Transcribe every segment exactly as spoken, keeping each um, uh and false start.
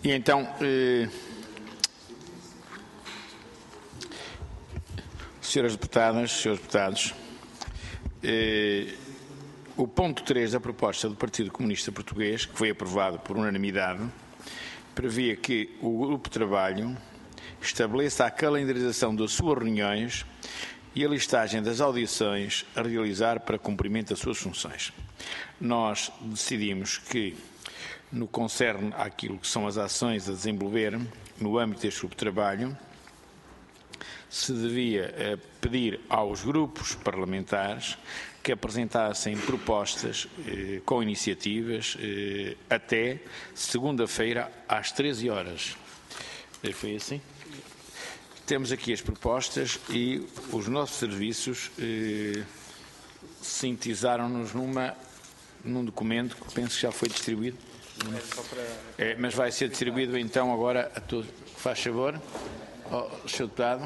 E então, eh, senhoras deputadas, senhores deputados, eh, o ponto três da proposta do Partido Comunista Português, que foi aprovado por unanimidade, previa que o Grupo de Trabalho estabeleça a calendarização das suas reuniões e a listagem das audições a realizar para cumprimento das suas funções. Nós decidimos que, no que concerne àquilo que são as ações a desenvolver no âmbito deste grupo de trabalho, se devia eh, pedir aos grupos parlamentares que apresentassem propostas eh, com iniciativas eh, até segunda-feira às treze horas. Eh, foi assim? Temos aqui as propostas e os nossos serviços eh, sintetizaram-nos numa, num documento que penso que já foi distribuído. É, mas vai ser distribuído então agora a todos. Faz favor, oh, senhor Deputado.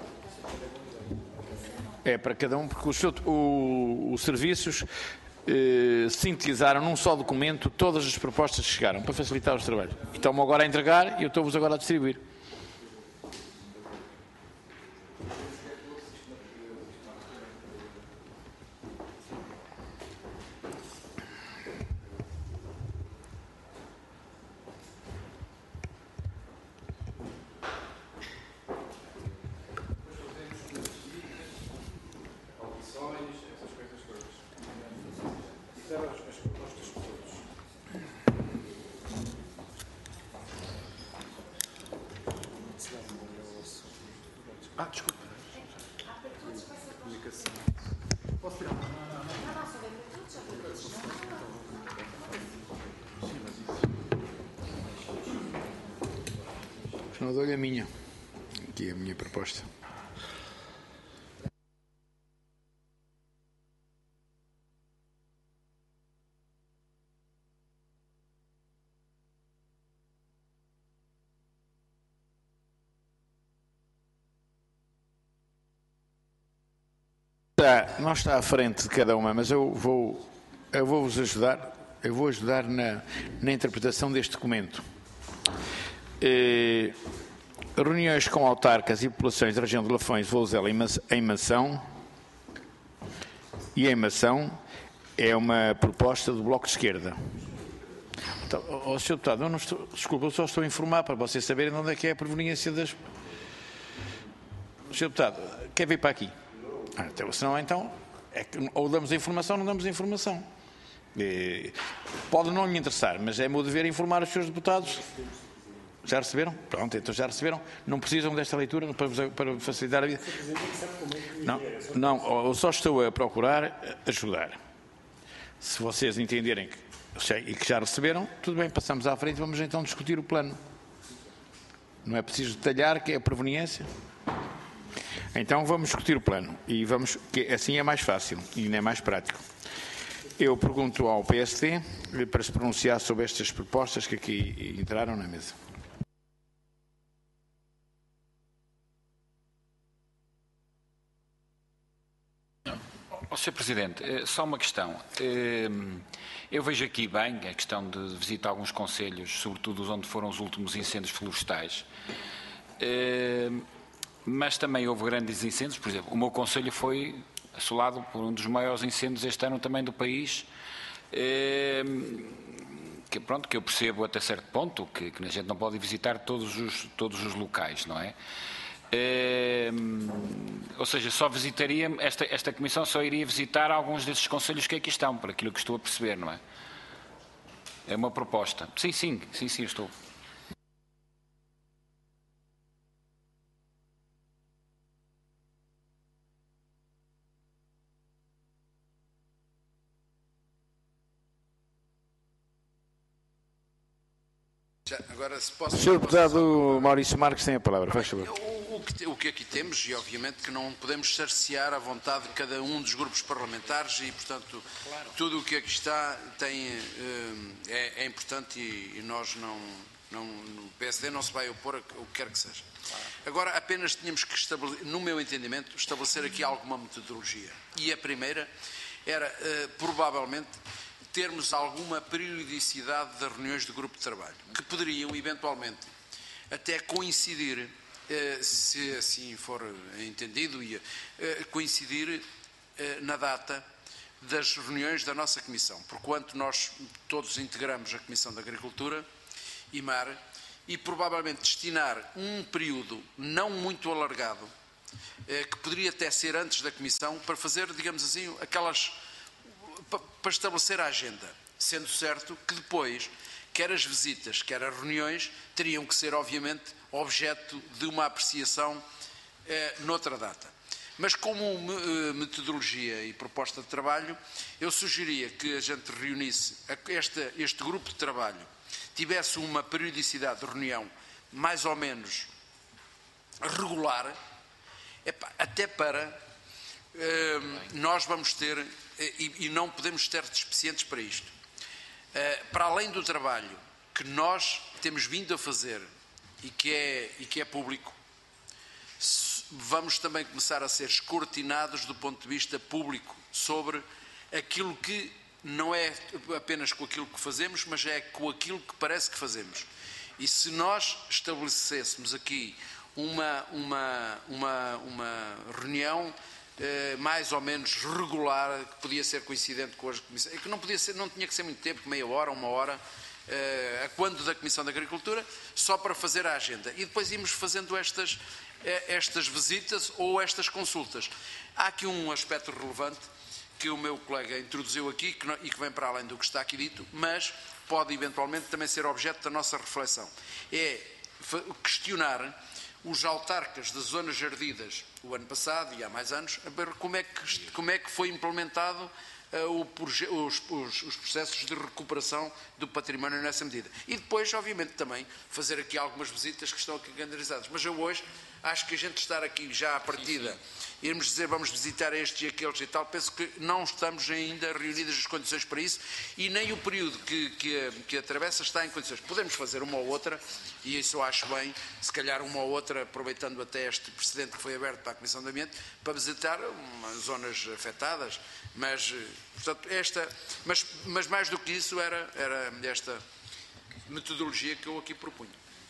É para cada um, porque os, o, os serviços eh, sintetizaram num só documento todas as propostas que chegaram, para facilitar os trabalhos. Estão-me agora a entregar e eu estou-vos agora a distribuir. Ah, desculpa. Posso tirar? Não dou-lhe a minha. Aqui é a minha proposta. Não está à frente de cada uma, mas eu vou, eu vou vos ajudar, eu vou ajudar na, na interpretação deste documento. Eh, reuniões com autarcas e populações da região de Lafões, Vouzela em Mação e em Mação é uma proposta do Bloco de Esquerda. Então, oh, senhor Deputado, eu não estou, desculpa, eu só estou a informar para vocês saberem onde é que é a proveniência das... senhor Deputado, quer vir para aqui? Ah, então, senão, então, é que ou damos a informação ou não damos a informação. É, pode não lhe interessar, mas é meu dever informar os senhores deputados. Já receberam? Pronto, então já receberam. Não precisam desta leitura para, para facilitar a vida? Não, não, eu só estou a procurar ajudar. Se vocês entenderem que, e que já receberam, tudo bem, passamos à frente e vamos então discutir o plano. Não é preciso detalhar que é a proveniência. Então vamos discutir o plano e vamos, que assim é mais fácil e ainda é mais prático. Eu pergunto ao P S D para se pronunciar sobre estas propostas que aqui entraram na mesa. Oh, senhor Presidente, só uma questão. Eu vejo aqui bem a questão de visitar alguns concelhos, sobretudo onde foram os últimos incêndios florestais. Mas também houve grandes incêndios, por exemplo, o meu concelho foi assolado por um dos maiores incêndios este ano também do país, que, pronto, que eu percebo até certo ponto, que, que a gente não pode visitar todos os, todos os locais, não é? Ou seja, só visitaria, esta, esta comissão só iria visitar alguns desses concelhos que aqui estão, por aquilo que estou a perceber, não é? É uma proposta. Sim, sim, sim, sim, estou. Agora, se posso... senhor Deputado Maurício Marques tem a palavra, faz favor. O, o, que, o que aqui temos, e obviamente que não podemos cercear a vontade de cada um dos grupos parlamentares e, portanto, claro, tudo o que aqui está tem, é, é importante e, e nós não, não, no P S D não se vai opor a o que quer que seja. Claro. Agora, apenas tínhamos que estabelecer, no meu entendimento, estabelecer aqui alguma metodologia. E a primeira era, provavelmente, termos alguma periodicidade das reuniões do grupo de trabalho, que poderiam, eventualmente, até coincidir, se assim for entendido, e coincidir na data das reuniões da nossa Comissão, porquanto nós todos integramos a Comissão de Agricultura e Mar, e provavelmente destinar um período não muito alargado, que poderia até ser antes da Comissão, para fazer, digamos assim, aquelas... para estabelecer a agenda, sendo certo que depois, quer as visitas, quer as reuniões, teriam que ser, obviamente, objeto de uma apreciação eh, noutra data. Mas como metodologia e proposta de trabalho, eu sugeria que a gente reunisse, este, este grupo de trabalho, tivesse uma periodicidade de reunião mais ou menos regular, até para eh, nós vamos ter, e, e não podemos ter despecientes para isto, eh, para além do trabalho que nós temos vindo a fazer e que é, e que é público, vamos também começar a ser escrutinados do ponto de vista público sobre aquilo que não é apenas com aquilo que fazemos, mas é com aquilo que parece que fazemos. E se nós estabelecêssemos aqui uma, uma, uma, uma reunião eh, mais ou menos regular, que podia ser coincidente com as comissões, que não, podia ser, não tinha que ser muito tempo, meia hora, uma hora, eh, a quando da Comissão da Agricultura, só para fazer a agenda. E depois íamos fazendo estas, eh, estas visitas ou estas consultas. Há aqui um aspecto relevante que o meu colega introduziu aqui que não, e que vem para além do que está aqui dito, mas pode eventualmente também ser objeto da nossa reflexão. É questionar os autarcas das zonas ardidas o ano passado e há mais anos, a ver como é que, como é que foi implementado uh, o, os, os, os processos de recuperação do património nessa medida. E depois, obviamente, também fazer aqui algumas visitas que estão aqui calendarizadas. Mas eu hoje acho que a gente estar aqui já à partida, sim, sim. irmos dizer vamos visitar estes e aqueles e tal, penso que não estamos ainda reunidas as condições para isso e nem o período que, que, que atravessa está em condições. Podemos fazer uma ou outra, e isso eu acho bem, se calhar uma ou outra, aproveitando até este precedente que foi aberto para a Comissão de Ambiente, para visitar uma, zonas afetadas, mas, portanto, esta, mas, mas mais do que isso era, era esta metodologia que eu aqui propunho.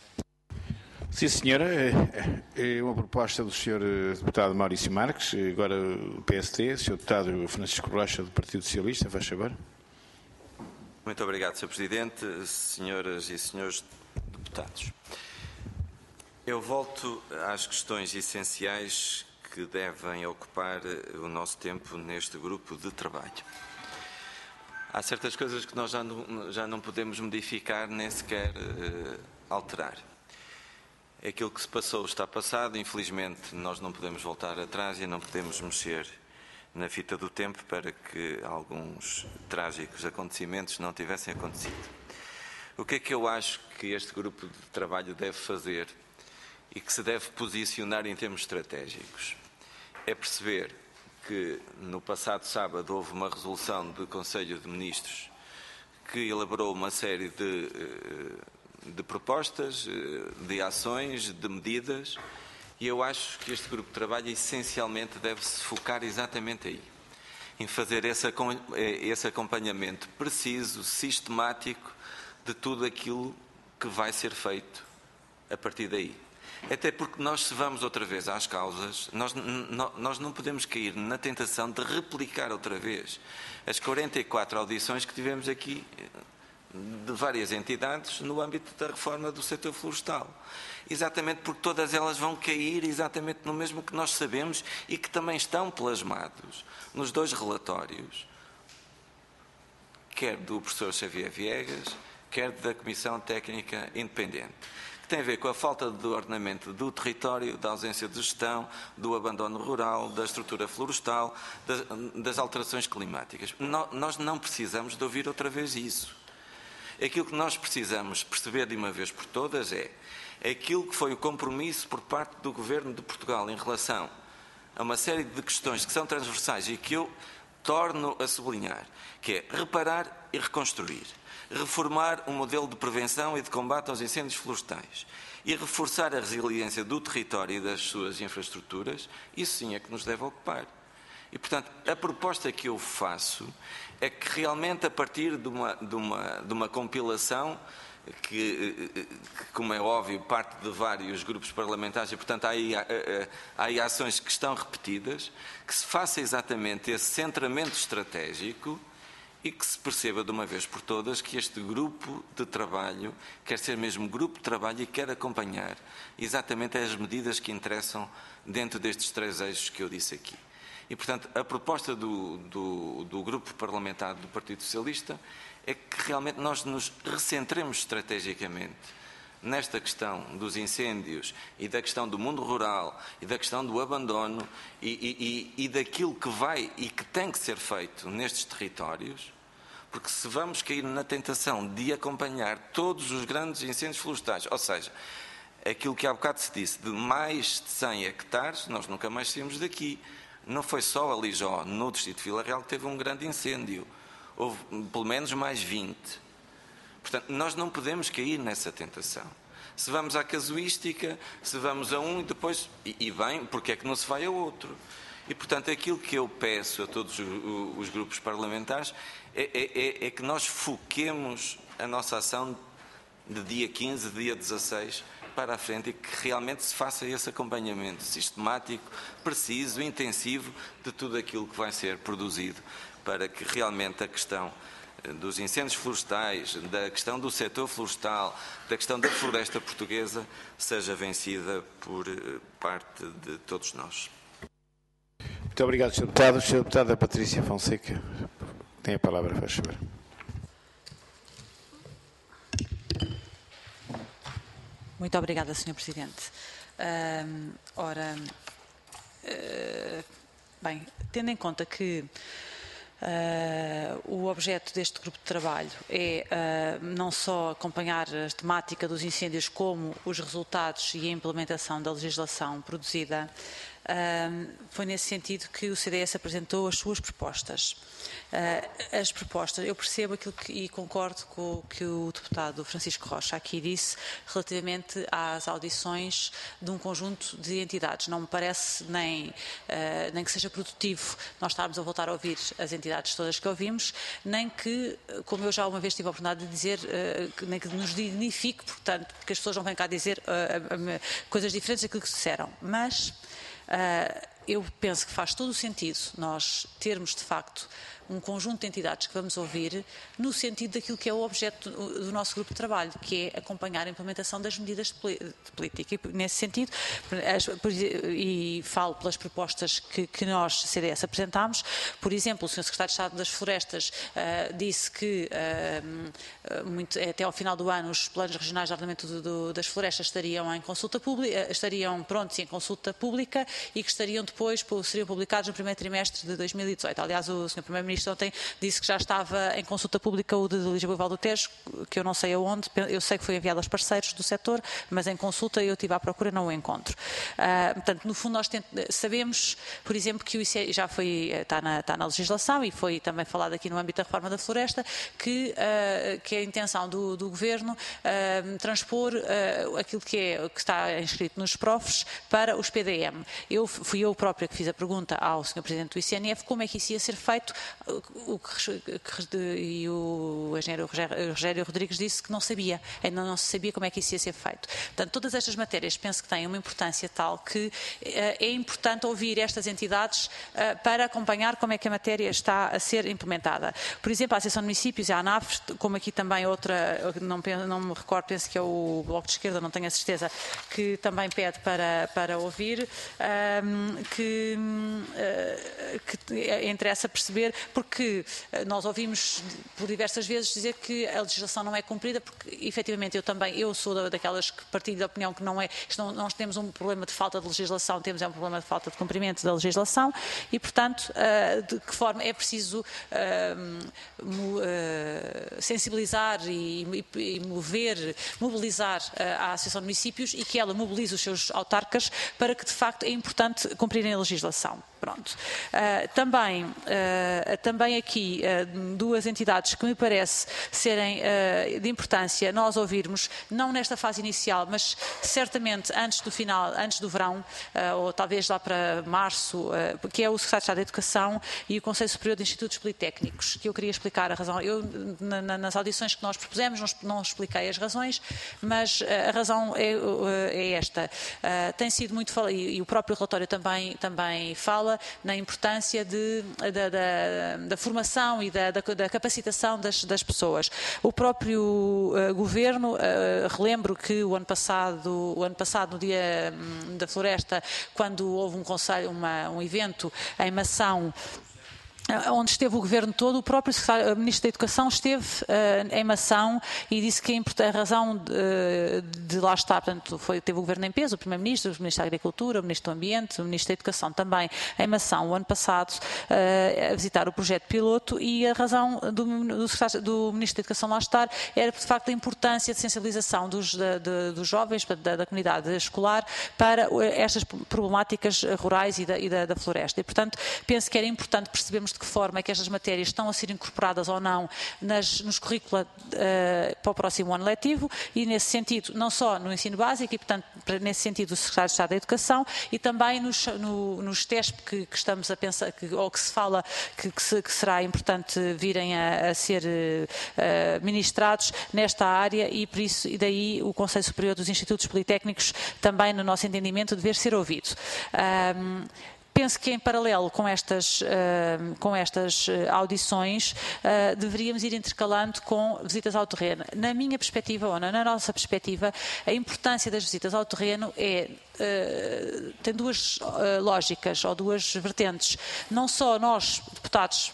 Sim, senhora. É uma proposta do senhor deputado Maurício Marques, agora o P S T, senhor deputado Francisco Rocha, do Partido Socialista, faz favor. Muito obrigado, senhor Presidente, senhoras e senhores deputados. Eu volto às questões essenciais que devem ocupar o nosso tempo neste grupo de trabalho. Há certas coisas que nós já não, já não podemos modificar nem sequer uh, alterar. Aquilo que se passou está passado, infelizmente nós não podemos voltar atrás e não podemos mexer na fita do tempo para que alguns trágicos acontecimentos não tivessem acontecido. O que é que eu acho que este grupo de trabalho deve fazer e que se deve posicionar em termos estratégicos? É perceber que no passado sábado houve uma resolução do Conselho de Ministros que elaborou uma série de... Uh, de propostas, de ações, de medidas, e eu acho que este grupo de trabalho essencialmente deve-se focar exatamente aí, em fazer esse, esse acompanhamento preciso, sistemático, de tudo aquilo que vai ser feito a partir daí. Até porque nós, se vamos outra vez às causas, nós, nós não podemos cair na tentação de replicar outra vez as quarenta e quatro audições que tivemos aqui de várias entidades no âmbito da reforma do setor florestal. Exatamente porque todas elas vão cair exatamente no mesmo que nós sabemos e que também estão plasmados nos dois relatórios, quer do professor Xavier Viegas, quer da Comissão Técnica Independente, que tem a ver com a falta de ordenamento do território, da ausência de gestão, do abandono rural, da estrutura florestal, das, das alterações climáticas. Nós não precisamos de ouvir outra vez isso. Aquilo que nós precisamos perceber de uma vez por todas é aquilo que foi o compromisso por parte do Governo de Portugal em relação a uma série de questões que são transversais e que eu torno a sublinhar, que é reparar e reconstruir, reformar o modelo de prevenção e de combate aos incêndios florestais e reforçar a resiliência do território e das suas infraestruturas. Isso sim é que nos deve ocupar. E, portanto, a proposta que eu faço é que realmente a partir de uma, de uma, de uma compilação que, que, como é óbvio, parte de vários grupos parlamentares e, portanto, há aí, há, há aí ações que estão repetidas, que se faça exatamente esse centramento estratégico e que se perceba de uma vez por todas que este grupo de trabalho quer ser mesmo grupo de trabalho e quer acompanhar exatamente as medidas que interessam dentro destes três eixos que eu disse aqui. E, portanto, a proposta do, do, do grupo parlamentar do Partido Socialista é que realmente nós nos recentremos estrategicamente nesta questão dos incêndios e da questão do mundo rural e da questão do abandono e, e, e, e daquilo que vai e que tem que ser feito nestes territórios, porque se vamos cair na tentação de acompanhar todos os grandes incêndios florestais, ou seja, aquilo que há bocado se disse, de mais de cem hectares, nós nunca mais saímos daqui. Não foi só ali Jó, no distrito de Vila Real, que teve um grande incêndio. Houve pelo menos mais vinte. Portanto, nós não podemos cair nessa tentação. Se vamos à casuística, se vamos a um e depois... E, e bem, porque é que não se vai a outro? E, portanto, aquilo que eu peço a todos os, os grupos parlamentares é, é, é que nós foquemos a nossa ação de dia quinze, dia dezasseis, para a frente e que realmente se faça esse acompanhamento sistemático, preciso, intensivo de tudo aquilo que vai ser produzido para que realmente a questão dos incêndios florestais, da questão do setor florestal, da questão da floresta portuguesa seja vencida por parte de todos nós. Muito obrigado, senhor Deputado. senhora Deputada Patrícia Fonseca tem a palavra, faz favor. Muito obrigada, senhor Presidente. Uh, ora, uh, bem, tendo em conta que Uh, o objeto deste grupo de trabalho é uh, não só acompanhar a temática dos incêndios como os resultados e a implementação da legislação produzida, uh, foi nesse sentido que o C D S apresentou as suas propostas. Uh, as propostas, eu percebo aquilo que, e concordo com o que o deputado Francisco Rocha aqui disse relativamente às audições de um conjunto de entidades. Não me parece nem, uh, nem que seja produtivo nós estarmos a voltar a ouvir as entidades todas que ouvimos, nem que, como eu já uma vez tive a oportunidade de dizer, uh, nem que nos dignifique, portanto, porque as pessoas não vêm cá dizer uh, uh, uh, coisas diferentes daquilo que disseram. Mas uh, eu penso que faz todo o sentido nós termos, de facto, um conjunto de entidades que vamos ouvir no sentido daquilo que é o objeto do nosso grupo de trabalho, que é acompanhar a implementação das medidas de política. E, nesse sentido, e falo pelas propostas que, que nós, C D S, apresentámos, por exemplo, o senhor Secretário de Estado das Florestas uh, disse que uh, muito, até ao final do ano os planos regionais de ordenamento do, do, das florestas estariam em consulta pública, estariam prontos em consulta pública e que estariam depois, seriam publicados no primeiro trimestre de dois mil e dezoito. Aliás, o senhor Primeiro-Ministro ontem disse que já estava em consulta pública o de Lisboa e Val do Tejo, que eu não sei aonde, eu sei que foi enviado aos parceiros do setor, mas em consulta eu estive à procura, não o encontro. Uh, portanto, no fundo nós tent... sabemos, por exemplo, que o I C E já foi, está na, está na legislação e foi também falado aqui no âmbito da reforma da floresta, que, uh, que é a intenção do, do Governo uh, transpor uh, aquilo que, é, que está inscrito nos profs para os P D M. Eu, fui eu própria que fiz a pergunta ao senhor Presidente do I C N F como é que isso ia ser feito. O que, que, e o engenheiro Rogério Rodrigues disse que não sabia, ainda não se sabia como é que isso ia ser feito. Portanto, todas estas matérias penso que têm uma importância tal que uh, é importante ouvir estas entidades uh, para acompanhar como é que a matéria está a ser implementada. Por exemplo, a Associação de Municípios e a ANAF, como aqui também outra, não, não me recordo, penso que é o Bloco de Esquerda, não tenho a certeza, que também pede para, para ouvir, um, que, uh, que interessa perceber, porque nós ouvimos por diversas vezes dizer que a legislação não é cumprida, porque efetivamente eu também, eu sou daquelas que partilho da opinião que não é, não, nós temos um problema de falta de legislação, temos é um problema de falta de cumprimento da legislação e, portanto, de que forma é preciso sensibilizar e, e mover, mobilizar a Associação de Municípios e que ela mobilize os seus autarcas para que, de facto, é importante cumprirem a legislação. Pronto. Uh, também, uh, também aqui uh, duas entidades que me parece serem uh, de importância nós ouvirmos, não nesta fase inicial, mas certamente antes do final, antes do verão, uh, ou talvez lá para março, uh, que é o Secretário de Estado da Educação e o Conselho Superior de Institutos Politécnicos, que eu queria explicar a razão. Eu, na, na, nas audições que nós propusemos, não, não expliquei as razões, mas uh, a razão é, uh, é esta. Uh, tem sido muito falado, e, e o próprio relatório também, também fala na importância de, da, da, da formação e da, da, da capacitação das, das pessoas. O próprio uh, Governo, uh, relembro que o ano passado, o ano passado no Dia um, da Floresta, quando houve um conselho, uma, um evento em Mação, onde esteve o Governo todo, o próprio secretário, Ministro da Educação esteve uh, em Mação e disse que a razão de, de lá estar, portanto, foi, teve o Governo em peso, o Primeiro-Ministro, o Ministro da Agricultura, o Ministro do Ambiente, o Ministro da Educação também em Mação, o ano passado, uh, a visitar o projeto piloto, e a razão do, do, do Ministro da Educação lá estar era, de facto, a importância de sensibilização dos, de, de, dos jovens, da, da comunidade escolar, para estas problemáticas rurais e da, e da, da floresta. E, portanto, penso que era importante percebermos de que forma é que estas matérias estão a ser incorporadas ou não nas, nos currículos uh, para o próximo ano letivo, e nesse sentido, não só no ensino básico, e portanto, nesse sentido, o Secretário de Estado da Educação, e também nos, no, nos testes que, que estamos a pensar, que, ou que se fala que, que, se, que será importante virem a, a ser uh, ministrados nesta área, e por isso, e daí o Conselho Superior dos Institutos Politécnicos também, no nosso entendimento, dever ser ouvido. Um, Penso que, em paralelo com estas, uh, com estas audições, uh, deveríamos ir intercalando com visitas ao terreno. Na minha perspectiva, ou na nossa perspectiva, a importância das visitas ao terreno é, uh, tem duas uh, lógicas, ou duas vertentes. Não só nós, deputados,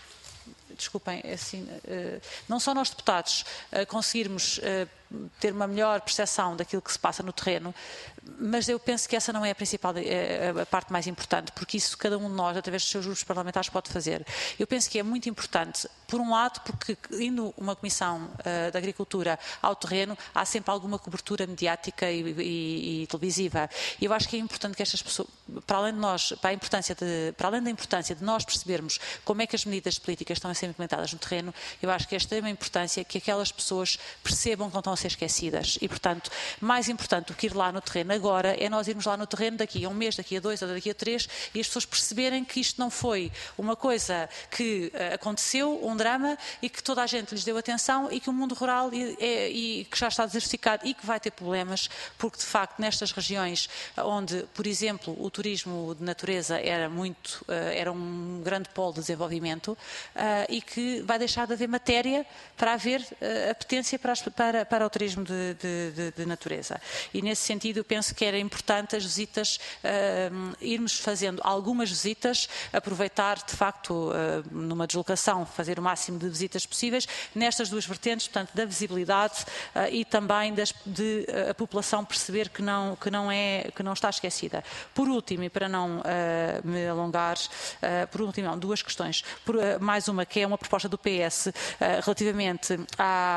desculpem, assim, uh, não só nós, deputados, uh, conseguirmos uh, ter uma melhor percepção daquilo que se passa no terreno, mas eu penso que essa não é a principal, a parte mais importante, porque isso cada um de nós, através dos seus grupos parlamentares, pode fazer. Eu penso que é muito importante, por um lado, porque indo uma Comissão uh, da Agricultura ao terreno, há sempre alguma cobertura mediática e, e, e televisiva. E eu acho que é importante que estas pessoas, para além de nós, para, a importância de, para além da importância de nós percebermos como é que as medidas políticas estão a ser implementadas no terreno, eu acho que é extrema importância que aquelas pessoas percebam que não estão a ser esquecidas. E, portanto, mais importante do que ir lá no terreno agora é nós irmos lá no terreno daqui a um mês, daqui a dois ou daqui a três, e as pessoas perceberem que isto não foi uma coisa que uh, aconteceu, um drama, e que toda a gente lhes deu atenção, e que o mundo rural e, é, e que já está diversificado e que vai ter problemas, porque de facto nestas regiões onde, por exemplo, o turismo de natureza era muito, uh, era um grande polo de desenvolvimento, uh, e que vai deixar de haver matéria para haver uh, apetência para, as, para, para o turismo de, de, de, de natureza. E nesse sentido eu penso que era importante as visitas, uh, irmos fazendo algumas visitas, aproveitar de facto uh, numa deslocação, fazer o máximo de visitas possíveis nestas duas vertentes, portanto da visibilidade uh, e também das, de uh, a população perceber que não, que, não é, que não está esquecida. Por último, e para não uh, me alongar, uh, por último, não, duas questões. Por, uh, mais uma, que é uma proposta do P S uh, relativamente à...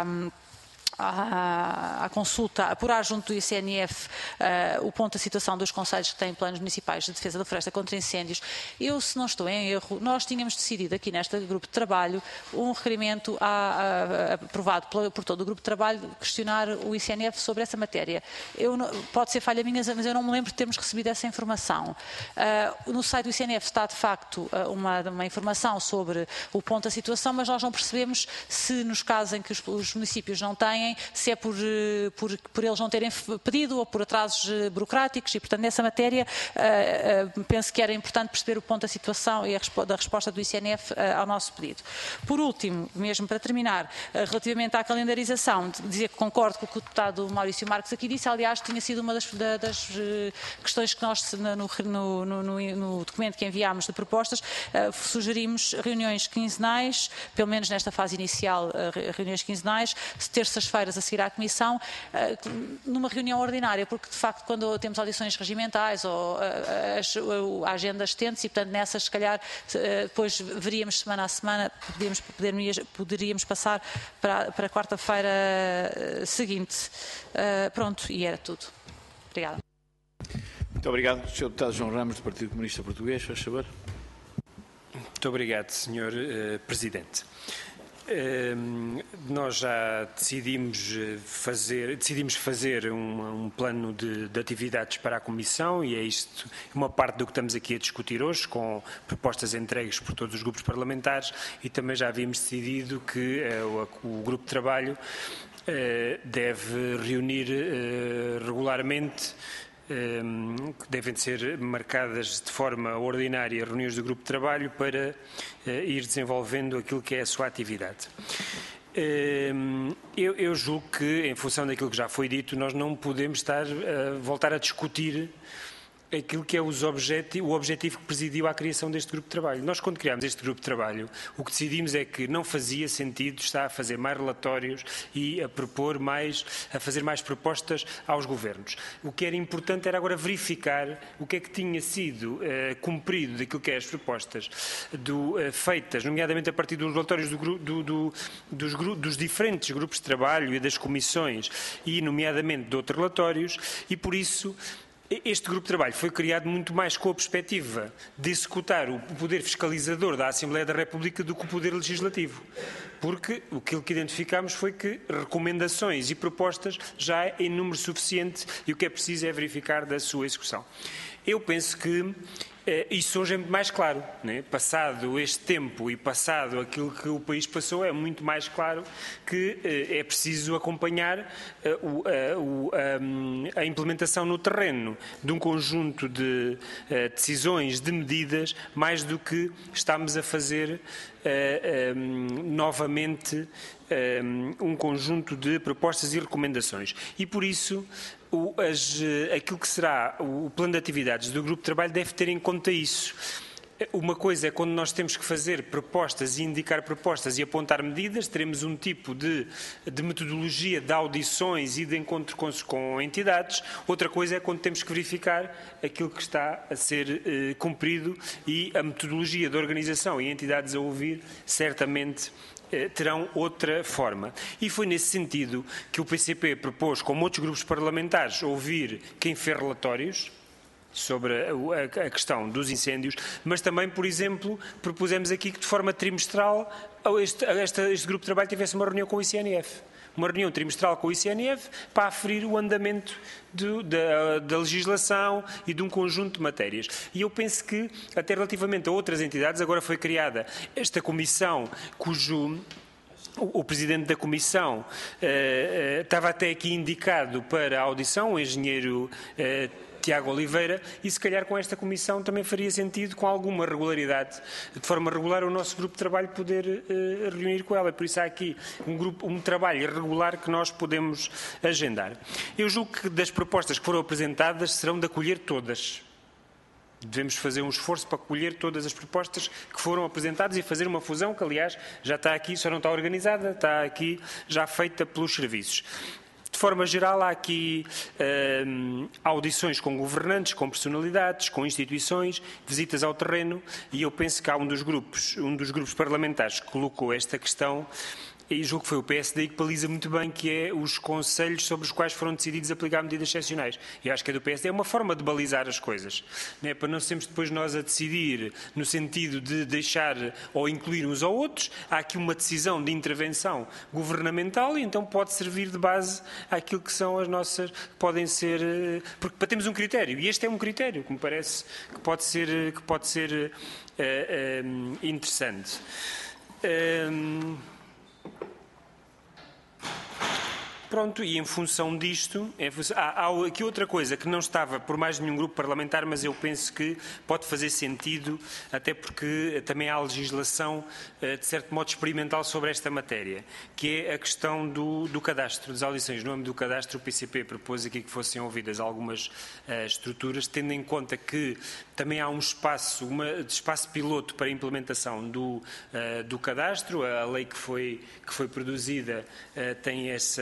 À, à consulta, a apurar junto do I C N F uh, o ponto da situação dos concelhos que têm planos municipais de defesa da floresta contra incêndios. Eu, se não estou em erro, nós tínhamos decidido aqui neste grupo de trabalho um requerimento a, a, a, aprovado por, por todo o grupo de trabalho questionar o I C N F sobre essa matéria. Eu, pode ser falha minha, mas eu não me lembro de termos recebido essa informação. Uh, no site do I C N F está de facto uma, uma informação sobre o ponto da situação, mas nós não percebemos se nos casos em que os, os municípios não têm, se é por, por, por eles não terem pedido ou por atrasos burocráticos, e portanto nessa matéria uh, uh, penso que era importante perceber o ponto da situação e a respo da resposta do I C N F uh, ao nosso pedido. Por último, mesmo para terminar, uh, relativamente à calendarização, dizer que concordo com o que o deputado Maurício Marques aqui disse, aliás tinha sido uma das, da, das uh, questões que nós no, no, no, no, no documento que enviámos de propostas uh, sugerimos reuniões quinzenais, pelo menos nesta fase inicial, uh, reuniões quinzenais, terças-feiras a seguir à Comissão, numa reunião ordinária, porque de facto quando temos audições regimentais ou a agenda estende-se, e portanto nessas se calhar depois veríamos semana a semana, poderíamos, poderíamos, poderíamos passar para, para a quarta-feira seguinte. Pronto, e era tudo. Obrigada. Muito obrigado, senhor Deputado João Ramos, do Partido Comunista Português, faz favor. Muito obrigado, senhor uh, Presidente. Uh, nós já decidimos fazer, decidimos fazer um, um plano de, de atividades para a Comissão e é isto uma parte do que estamos aqui a discutir hoje, com propostas entregues por todos os grupos parlamentares, e também já havíamos decidido que uh, o, o grupo de trabalho uh, deve reunir uh, regularmente. Um, que devem ser marcadas de forma ordinária reuniões do grupo de trabalho para uh, ir desenvolvendo aquilo que é a sua atividade. Um, eu, eu julgo que, em função daquilo que já foi dito, nós não podemos estar a voltar a discutir aquilo que é os objeti- o objetivo que presidiu à criação deste grupo de trabalho. Nós, quando criámos este grupo de trabalho, o que decidimos é que não fazia sentido estar a fazer mais relatórios e a propor mais, a fazer mais propostas aos governos. O que era importante era agora verificar o que é que tinha sido eh, cumprido daquilo que é as propostas do, eh, feitas, nomeadamente a partir dos relatórios do, do, do, dos, gru- dos diferentes grupos de trabalho e das comissões e, nomeadamente, de outros relatórios, e por isso este grupo de trabalho foi criado muito mais com a perspectiva de executar o poder fiscalizador da Assembleia da República do que o poder legislativo. Porque aquilo que identificámos foi que recomendações e propostas já é em número suficiente e o que é preciso é verificar da sua execução. Eu penso que eh, isso hoje é muito mais claro, né? Passado este tempo e passado aquilo que o país passou, é muito mais claro que eh, é preciso acompanhar eh, o, a, o, a, a implementação no terreno de um conjunto de eh, decisões, de medidas, mais do que estamos a fazer eh, um, novamente um, um conjunto de propostas e recomendações. E por isso O, as, aquilo que será o plano de atividades do grupo de trabalho deve ter em conta isso. Uma coisa é quando nós temos que fazer propostas e indicar propostas e apontar medidas, teremos um tipo de, de metodologia de audições e de encontro com, com entidades. Outra coisa é quando temos que verificar aquilo que está a ser eh, cumprido, e a metodologia de organização e entidades a ouvir certamente terão outra forma. E foi nesse sentido que o P C P propôs, como outros grupos parlamentares, ouvir quem fez relatórios sobre a questão dos incêndios, mas também, por exemplo, propusemos aqui que de forma trimestral este, este, este grupo de trabalho tivesse uma reunião com o I C N F. Uma reunião trimestral com o I C N F para aferir o andamento de, da, da legislação e de um conjunto de matérias. E eu penso que, até relativamente a outras entidades, agora foi criada esta comissão cujo o, o presidente da comissão eh, estava até aqui indicado para a audição, o engenheiro eh, Tiago Oliveira, e se calhar com esta comissão também faria sentido, com alguma regularidade, de forma regular, o nosso grupo de trabalho poder uh, reunir com ela. Por isso há aqui um, grupo, um trabalho regular que nós podemos agendar. Eu julgo que das propostas que foram apresentadas serão de acolher todas. Devemos fazer um esforço para acolher todas as propostas que foram apresentadas e fazer uma fusão que, aliás, já está aqui, só não está organizada, está aqui já feita pelos serviços. De forma geral, há aqui hum, audições com governantes, com personalidades, com instituições, visitas ao terreno, e eu penso que há um dos grupos, um dos grupos parlamentares que colocou esta questão, e julgo que foi o P S D que baliza muito bem, que é os conselhos sobre os quais foram decididos aplicar medidas excepcionais. E acho que é do P S D, é uma forma de balizar as coisas, não é? Para não sermos depois nós a decidir no sentido de deixar ou incluir uns ou outros. Há aqui uma decisão de intervenção governamental e então pode servir de base àquilo que são as nossas, que podem ser, porque para termos um critério, e este é um critério que me parece que pode ser, que pode ser uh, uh, interessante. Uh, Pronto, e em função disto, em função, há, há aqui outra coisa que não estava por mais nenhum grupo parlamentar, mas eu penso que pode fazer sentido, até porque também há legislação, de certo modo, experimental sobre esta matéria, que é a questão do, do cadastro, das audições. No âmbito do cadastro, o P C P propôs aqui que fossem ouvidas algumas uh, estruturas, tendo em conta que também há um espaço, uma, espaço piloto para a implementação do, uh, do cadastro. A lei que foi, que foi produzida uh, tem essa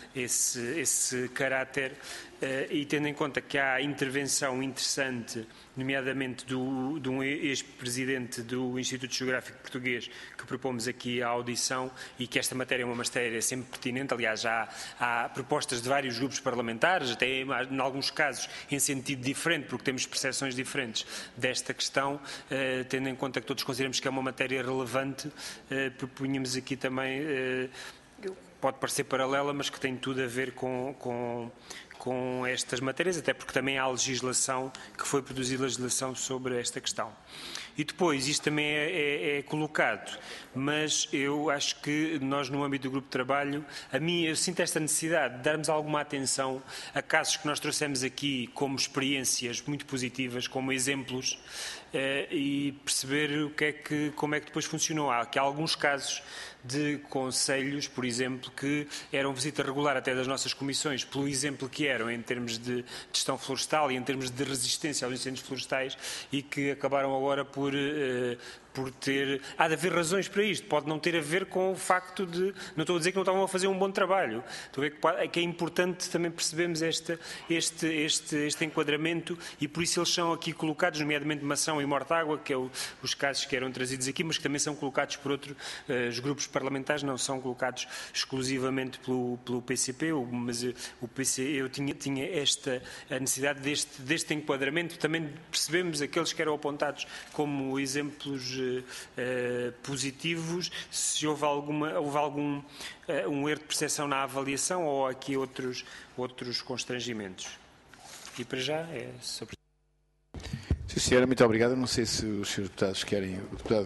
esse, esse caráter e tendo em conta que há intervenção interessante, nomeadamente do, de um ex-presidente do Instituto Geográfico Português, que propomos aqui a audição, e que esta matéria é uma matéria sempre pertinente. Aliás, há, há propostas de vários grupos parlamentares, até em alguns casos em sentido diferente, porque temos percepções diferentes desta questão, eh, tendo em conta que todos consideramos que é uma matéria relevante, eh, propunhamos aqui também, eh, pode parecer paralela, mas que tem tudo a ver com... com com estas matérias, até porque também há legislação, que foi produzida legislação sobre esta questão. E depois, isto também é, é, é colocado, mas eu acho que nós, no âmbito do grupo de trabalho, a mim, eu sinto esta necessidade de darmos alguma atenção a casos que nós trouxemos aqui como experiências muito positivas, como exemplos, eh, e perceber o que é que, como é que depois funcionou. Há aqui alguns casos de conselhos, por exemplo, que eram visita regular até das nossas comissões, pelo exemplo que eram em termos de gestão florestal e em termos de resistência aos incêndios florestais, e que acabaram agora por... Eh, por ter... Há de haver razões para isto. Pode não ter a ver com o facto de... Não estou a dizer que não estavam a fazer um bom trabalho. Estou a ver que é importante também percebermos este, este, este, este enquadramento, e por isso eles são aqui colocados, nomeadamente Mação e Mortágua, que é o, os casos que eram trazidos aqui, mas que também são colocados por outros uh, os grupos parlamentares, não são colocados exclusivamente pelo, pelo P C P, mas uh, o P C, eu tinha, tinha esta a necessidade deste, deste enquadramento. Também percebemos aqueles que eram apontados como exemplos Uh, positivos, se houve, alguma, houve algum uh, um erro de percepção na avaliação, ou aqui outros, outros constrangimentos. E para já é sobre... Sim, senhora, muito obrigado. Não sei se os senhores deputados querem... O deputado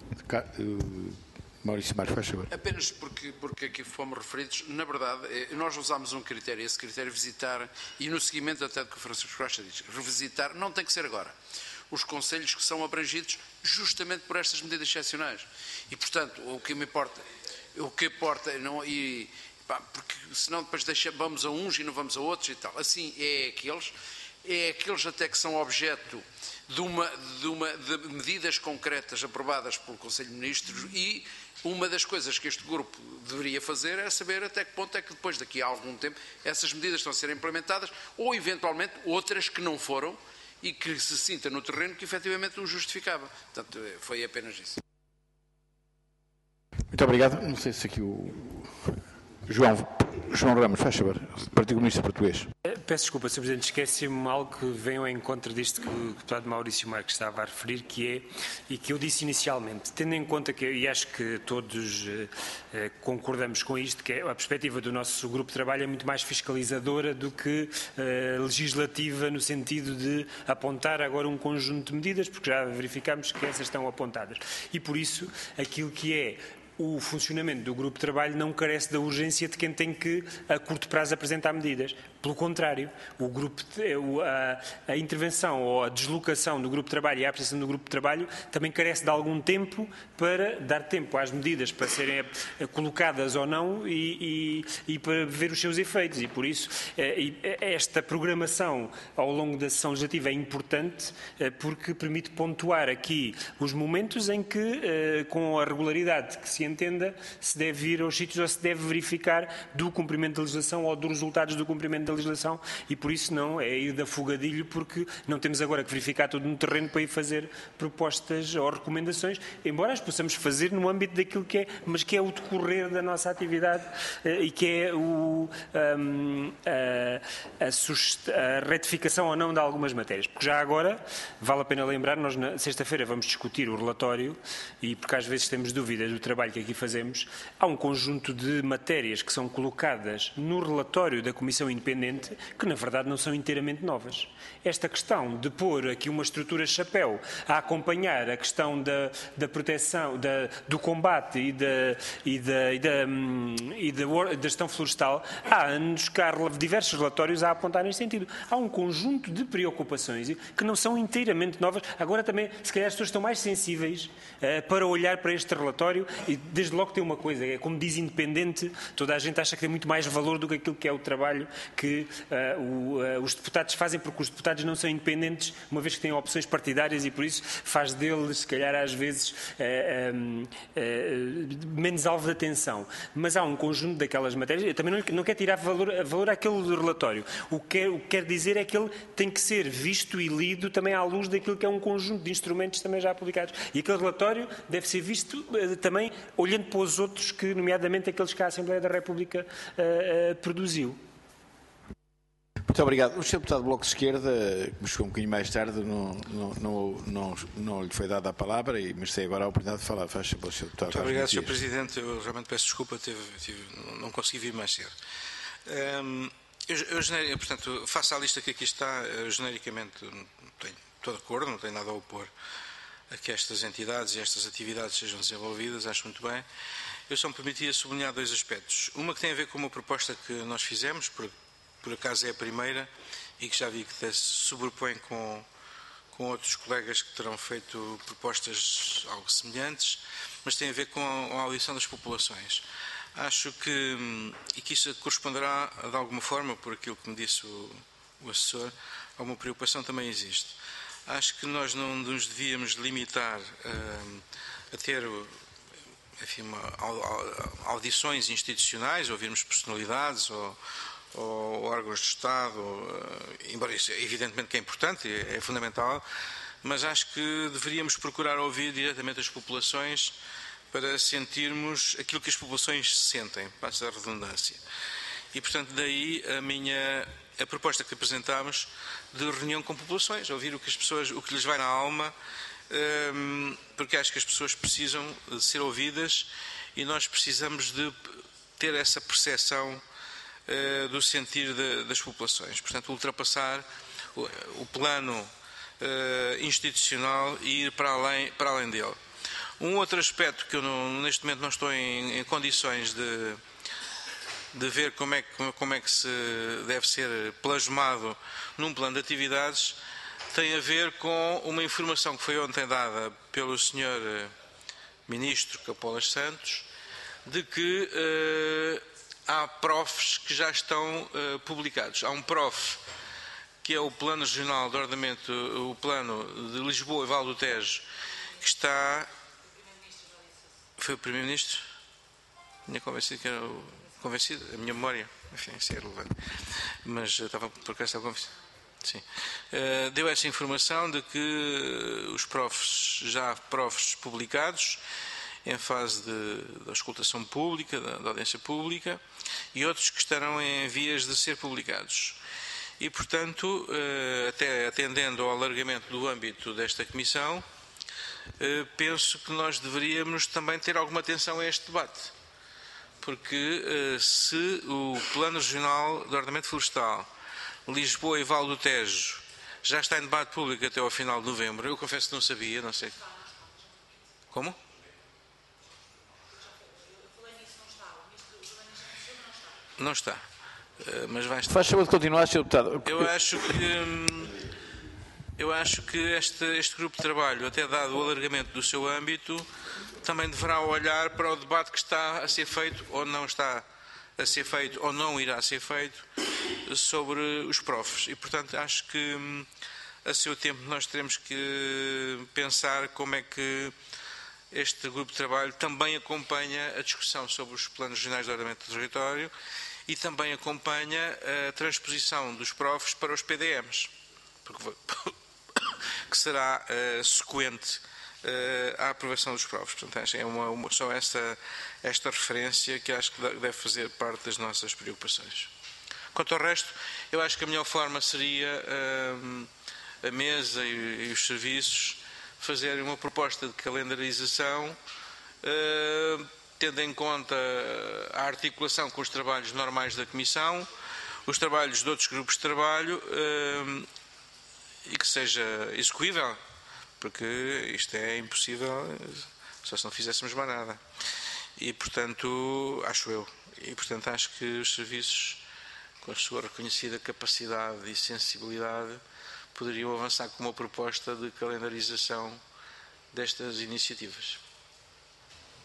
uh, Maurício Marques, faz favor. Apenas porque, porque aqui fomos referidos, na verdade, nós usámos um critério, esse critério visitar, e no seguimento até do que o Francisco Rocha diz, revisitar, não tem que ser agora, os conselhos que são abrangidos justamente por estas medidas excepcionais. E, portanto, o que me importa, o que importa, não, e, pá, porque senão depois deixa, vamos a uns e não vamos a outros e tal. Assim, é aqueles, é aqueles até que são objeto de, uma, de, uma, de medidas concretas aprovadas pelo Conselho de Ministros, e uma das coisas que este grupo deveria fazer é saber até que ponto é que depois, daqui a algum tempo, essas medidas estão a ser implementadas, ou eventualmente outras que não foram, e que se sinta no terreno que efetivamente o justificava. Portanto, foi apenas isso. Muito obrigado. Não sei se aqui o João, João Ramos, faz favor, Partido Comunista Português. Peço desculpa, senhor Presidente, esqueci-me algo que vem ao encontro disto que o deputado Maurício Marques estava a referir, que é, e que eu disse inicialmente, tendo em conta que, e acho que todos eh, concordamos com isto, que é a perspectiva do nosso grupo de trabalho é muito mais fiscalizadora do que eh, legislativa, no sentido de apontar agora um conjunto de medidas, porque já verificamos que essas estão apontadas. E por isso, aquilo que é o funcionamento do grupo de trabalho não carece da urgência de quem tem que, a curto prazo, apresentar medidas. Pelo contrário, o grupo de, a, a intervenção ou a deslocação do grupo de trabalho e a apresentação do grupo de trabalho também carece de algum tempo para dar tempo às medidas para serem colocadas ou não e, e, e para ver os seus efeitos. E, por isso, esta programação ao longo da sessão legislativa é importante, porque permite pontuar aqui os momentos em que, com a regularidade que se entenda, se deve ir aos sítios ou se deve verificar do cumprimento da legislação ou dos resultados do cumprimento da legislação, e por isso não é ir da fugadilho, porque não temos agora que verificar tudo no terreno para ir fazer propostas ou recomendações, embora as possamos fazer no âmbito daquilo que é, mas que é o decorrer da nossa atividade e que é o, um, a, a, a retificação ou não de algumas matérias. Porque já agora, vale a pena lembrar, nós na sexta-feira vamos discutir o relatório, e porque às vezes temos dúvidas do trabalho que aqui fazemos, há um conjunto de matérias que são colocadas no relatório da Comissão Independente que, na verdade, não são inteiramente novas. Esta questão de pôr aqui uma estrutura chapéu a acompanhar a questão da, da proteção, da, do combate e da, e, da, e, da, e da, da gestão florestal, há anos que há diversos relatórios a apontar neste sentido. Há um conjunto de preocupações que não são inteiramente novas. Agora também, se calhar, as pessoas estão mais sensíveis uh, para olhar para este relatório e desde logo tem uma coisa, é como diz independente, toda a gente acha que tem muito mais valor do que aquilo que é o trabalho que uh, o, uh, os deputados fazem, porque os deputados não são independentes, uma vez que têm opções partidárias, e por isso faz deles, se calhar às vezes, uh, um, uh, menos alvo de atenção. Mas há um conjunto daquelas matérias, eu também não, não quero tirar valor, valor àquele relatório. O que, o que quero dizer é que ele tem que ser visto e lido também à luz daquilo que é um conjunto de instrumentos também já publicados. E aquele relatório deve ser visto uh, também olhando para os outros, que, nomeadamente aqueles que a Assembleia da República uh, uh, produziu. Muito obrigado. O senhor Deputado do Bloco de Esquerda, que me chegou um bocadinho mais tarde, não, não, não, não, não lhe foi dada a palavra, e mas tem agora a oportunidade de falar. Faz favor, senhor Deputado. Muito obrigado, senhor Presidente. Eu realmente peço desculpa, teve, tive, não consegui vir mais cedo. Um, eu, eu, portanto, faço a lista que aqui está, eu, genericamente tenho todo acordo, não tenho nada a opor a que estas entidades e estas atividades sejam desenvolvidas, acho muito bem. Eu só me permitia sublinhar dois aspectos. Uma que tem a ver com uma proposta que nós fizemos, por, por acaso é a primeira, e que já vi que se sobrepõe com, com outros colegas que terão feito propostas algo semelhantes, mas tem a ver com a, a audição das populações. Acho que, e que isso corresponderá de alguma forma, por aquilo que me disse o, o assessor, a uma preocupação também existe. Acho que nós não nos devíamos limitar uh, a ter, enfim, uma, audições institucionais, ouvirmos personalidades ou, ou órgãos de Estado, uh, embora isso evidentemente que é importante, é, é fundamental, mas acho que deveríamos procurar ouvir diretamente as populações para sentirmos aquilo que as populações sentem, passa a redundância. E, portanto, daí a minha a proposta que apresentámos de reunião com populações, ouvir o que as pessoas, o que lhes vai na alma, porque acho que as pessoas precisam de ser ouvidas e nós precisamos de ter essa percepção do sentir das populações. Portanto, ultrapassar o plano institucional e ir para além, para além dele. Um outro aspecto que eu não, neste momento não estou em, em condições de de ver como é, que, como é que se deve ser plasmado num plano de atividades, tem a ver com uma informação que foi ontem dada pelo senhor Ministro Capolas Santos, de que uh, há profs que já estão uh, publicados. Há um prof que é o Plano Regional de Ordenamento, o Plano de Lisboa e Val do Tejo, que está... Foi o Primeiro-Ministro? Tinha convencido que era o... Convencido, a minha memória, enfim, isso é relevante, mas estava por cá, estava convencido. Sim. Uh, deu essa informação de que os profs, já há profs publicados em fase de, de auscultação pública, da, da audiência pública, e outros que estarão em vias de ser publicados. E, portanto, uh, até atendendo ao alargamento do âmbito desta comissão, uh, penso que nós deveríamos também ter alguma atenção a este debate. Porque se o Plano Regional de Ordenamento Florestal, Lisboa e Val do Tejo, já está em debate público até ao final de novembro, eu confesso que não sabia, não sei. Como? Não está. Mas vai estar. Faz favor de continuar, senhor Deputado. Eu acho que, eu acho que este, este grupo de trabalho, até dado o alargamento do seu âmbito, também deverá olhar para o debate que está a ser feito ou não está a ser feito ou não irá ser feito sobre os profs. E, portanto, acho que a seu tempo nós teremos que pensar como é que este grupo de trabalho também acompanha a discussão sobre os planos regionais de ordenamento do território e também acompanha a transposição dos profs para os P D Ms, porque, que será uh, sequente à aprovação dos profs. Portanto, é uma, uma, só esta, esta referência que acho que deve fazer parte das nossas preocupações. Quanto ao resto, eu acho que a melhor forma seria hum, a mesa e, e os serviços fazerem uma proposta de calendarização, hum, tendo em conta a articulação com os trabalhos normais da Comissão, os trabalhos de outros grupos de trabalho, hum, e que seja execuível, porque isto é impossível só se não fizéssemos mais nada. E, portanto, acho eu, e, portanto, acho que os serviços, com a sua reconhecida capacidade e sensibilidade, poderiam avançar com uma proposta de calendarização destas iniciativas.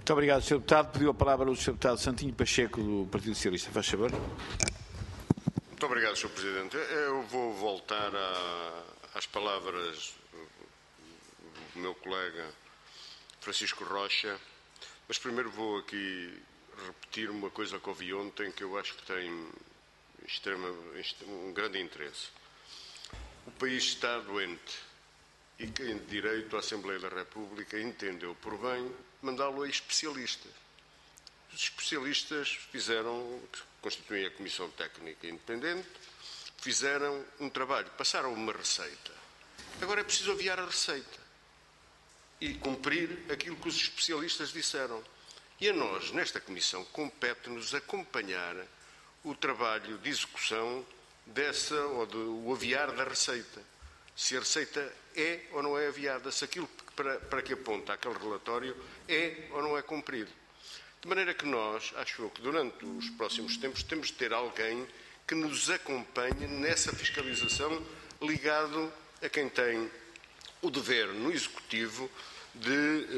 Muito obrigado, senhor Deputado. Pediu a palavra o senhor Deputado Santinho Pacheco, do Partido Socialista. Faz favor. Muito obrigado, senhor Presidente. Eu vou voltar a, às palavras do meu colega Francisco Rocha, mas primeiro vou aqui repetir uma coisa que ouvi ontem que eu acho que tem extrema, um grande interesse. O país está doente e quem de direito, a Assembleia da República, entendeu por bem mandá-lo a especialistas. Os especialistas fizeram, constituem a Comissão Técnica Independente, fizeram um trabalho, passaram uma receita. Agora é preciso aviar a receita e cumprir aquilo que os especialistas disseram. E a nós, nesta Comissão, compete-nos acompanhar o trabalho de execução dessa, ou do aviar da receita. Se a receita é ou não é aviada, se aquilo para, para que aponta aquele relatório é ou não é cumprido. De maneira que nós, acho eu que durante os próximos tempos, temos de ter alguém que nos acompanhe nessa fiscalização, ligado a quem tem o dever no Executivo de,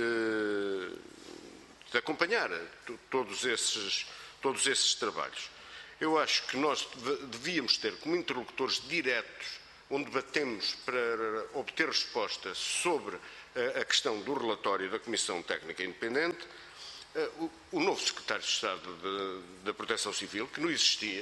de acompanhar todos esses, todos esses trabalhos. Eu acho que nós devíamos ter como interlocutores diretos, onde batemos para obter respostas sobre a questão do relatório da Comissão Técnica Independente, o novo Secretário de Estado da Proteção Civil, que não existia,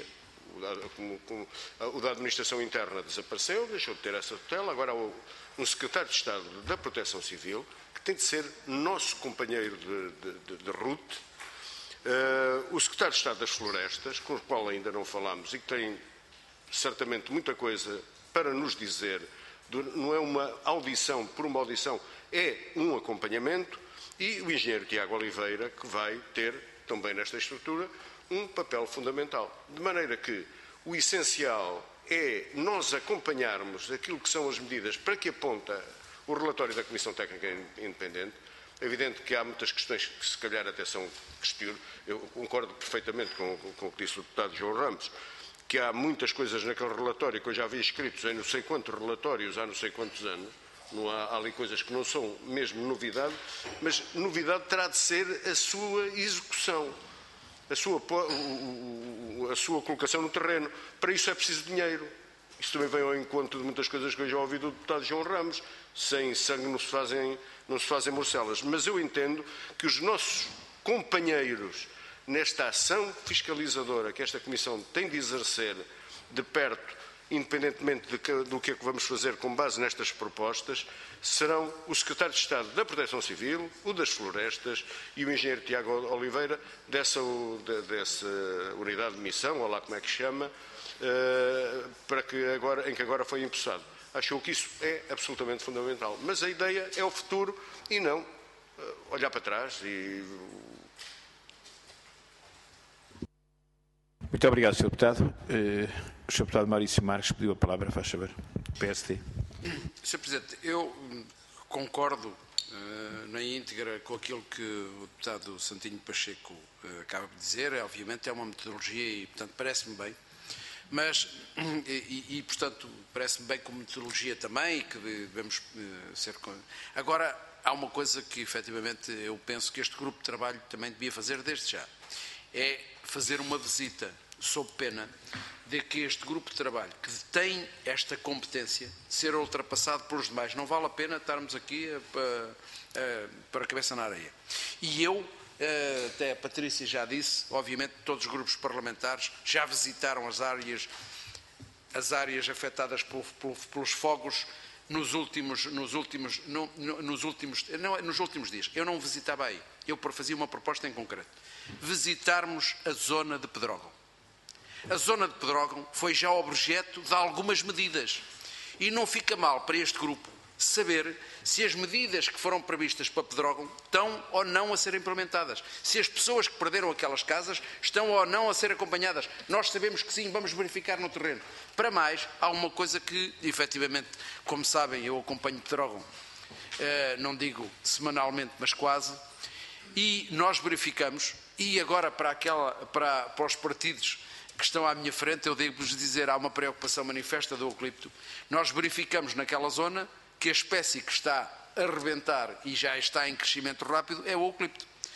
o da Administração Interna desapareceu, deixou de ter essa tutela, agora há um Secretário de Estado da Proteção Civil, que tem de ser nosso companheiro de, de, de, de route, o Secretário de Estado das Florestas, com o qual ainda não falámos e que tem certamente muita coisa para nos dizer, não é uma audição por uma audição, é um acompanhamento, e o engenheiro Tiago Oliveira, que vai ter, também nesta estrutura, um papel fundamental. De maneira que o essencial é nós acompanharmos aquilo que são as medidas para que aponta o relatório da Comissão Técnica Independente. É evidente que há muitas questões que se calhar até são questionáveis. Eu concordo perfeitamente com, com o que disse o deputado João Ramos, que há muitas coisas naquele relatório que eu já vi escritos em não sei quantos relatórios há não sei quantos anos. Não há, há ali coisas que não são mesmo novidade, mas novidade terá de ser a sua execução, a sua, a sua colocação no terreno. Para isso é preciso dinheiro. Isso também vem ao encontro de muitas coisas que eu já ouvi do deputado João Ramos. Sem sangue não se fazem, não se fazem morcelas. Mas eu entendo que os nossos companheiros nesta ação fiscalizadora que esta Comissão tem de exercer de perto, independentemente de que, do que é que vamos fazer com base nestas propostas, serão o Secretário de Estado da Proteção Civil, o das Florestas e o engenheiro Tiago Oliveira, dessa, dessa unidade de missão, ou lá como é que chama, uh, para que agora, em que agora foi empossado. Acho que isso é absolutamente fundamental. Mas a ideia é o futuro e não uh, olhar para trás e... Muito obrigado, senhor Deputado. Uh, o senhor Deputado Maurício Marques pediu a palavra, faz favor. P S D. senhor Presidente, eu concordo uh, na íntegra com aquilo que o deputado Santinho Pacheco uh, acaba de dizer. É, obviamente é uma metodologia e, portanto, parece-me bem. Mas, e, e portanto, parece-me bem como metodologia também e que devemos uh, ser... Agora, há uma coisa que, efetivamente, eu penso que este grupo de trabalho também devia fazer desde já. É fazer uma visita sob pena de que este grupo de trabalho, que tem esta competência, ser ultrapassado pelos demais. Não vale a pena estarmos aqui a, a, a, para a cabeça na areia. E eu, até a Patrícia já disse, obviamente todos os grupos parlamentares já visitaram as áreas, as áreas afetadas por, por, pelos fogos nos últimos, nos últimos, no, no, nos últimos, não, nos últimos dias. Eu não visitava aí. Eu fazia uma proposta em concreto. Visitarmos a zona de Pedrógão. A zona de Pedrógão foi já objeto de algumas medidas e não fica mal para este grupo saber se as medidas que foram previstas para Pedrógão estão ou não a ser implementadas, se as pessoas que perderam aquelas casas estão ou não a ser acompanhadas. Nós sabemos que sim, vamos verificar no terreno. Para mais, há uma coisa que, efetivamente, como sabem, eu acompanho Pedrógão, eh, não digo semanalmente, mas quase, e nós verificamos, e agora para, aquela, para, para os partidos que estão à minha frente, eu devo-vos dizer, há uma preocupação manifesta do eucalipto. Nós verificamos naquela zona que a espécie que está a rebentar e já está em crescimento rápido é o eucalipto.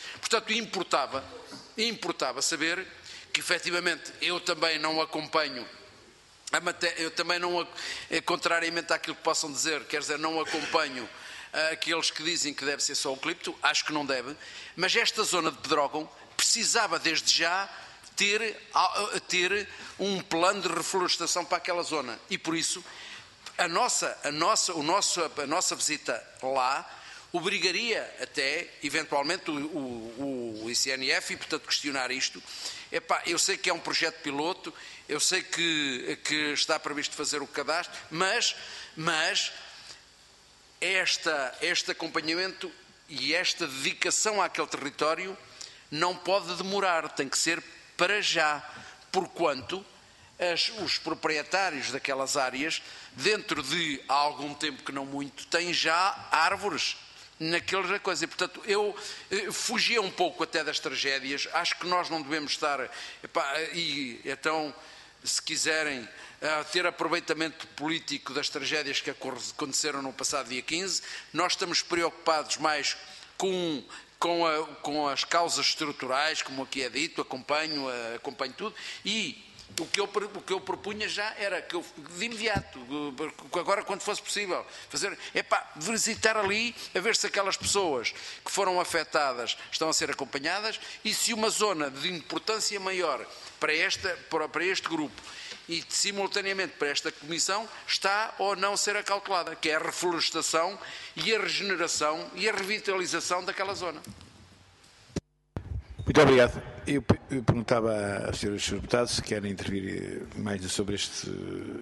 Portanto, importava, importava saber que, efetivamente, eu também não acompanho, a matéria, eu também não, contrariamente àquilo que possam dizer, quer dizer, não acompanho aqueles que dizem que deve ser só eucalipto, acho que não deve, mas esta zona de Pedrógão precisava desde já ter, ter um plano de reflorestação para aquela zona e por isso a nossa, a nossa, o nosso, a nossa visita lá obrigaria até, eventualmente, o, o, o I C N F e, portanto, questionar isto. Epá, eu sei que é um projeto piloto, eu sei que, que está previsto fazer o cadastro, mas, mas esta, este acompanhamento e esta dedicação àquele território não pode demorar, tem que ser para já, porquanto as, os proprietários daquelas áreas, dentro de algum tempo que não muito, têm já árvores naquela coisa. E, portanto, eu eh, fugia um pouco até das tragédias, acho que nós não devemos estar, epá, e então, se quiserem, a ter aproveitamento político das tragédias que aconteceram no passado dia quinze, nós estamos preocupados mais com, com, a, com as causas estruturais, como aqui é dito, acompanho, acompanho tudo, e o que, eu, o que eu propunha já era que eu, de imediato, agora quando fosse possível, fazer, é pá, visitar ali, a ver se aquelas pessoas que foram afetadas estão a ser acompanhadas e se uma zona de importância maior para, esta, para, para este grupo e simultaneamente para esta comissão está ou não a ser acautelada, que é a reflorestação e a regeneração e a revitalização daquela zona. Muito obrigado. Eu, eu perguntava aos senhores deputados se querem intervir mais sobre este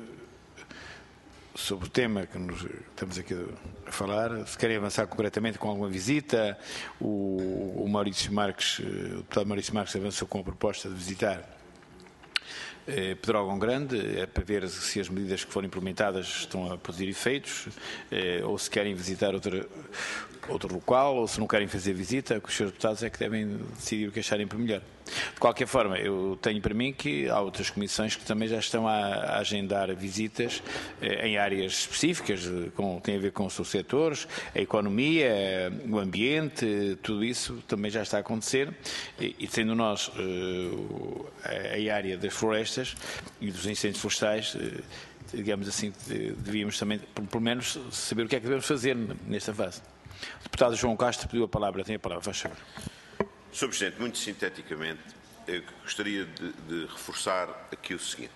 sobre o tema que nos, estamos aqui a falar, se querem avançar concretamente com alguma visita. O, o Maurício Marques, o deputado Maurício Marques avançou com a proposta de visitar eh, Pedrógão Grande, é para ver se as medidas que foram implementadas estão a produzir efeitos, eh, ou se querem visitar outra, outro local, ou se não querem fazer visita, que os senhores deputados é que devem decidir o que acharem por melhor. De qualquer forma, eu tenho para mim que há outras comissões que também já estão a, a agendar visitas eh, em áreas específicas, com, tem a ver com os seus setores, a economia, o ambiente, tudo isso também já está a acontecer, e, e sendo nós eh, a área das florestas e dos incêndios florestais, eh, digamos assim, devíamos também, pelo menos, saber o que é que devemos fazer nesta fase. O deputado João Castro pediu a palavra, tem a palavra, faz favor. senhor Presidente, muito sinteticamente, eu gostaria de, de reforçar aqui o seguinte.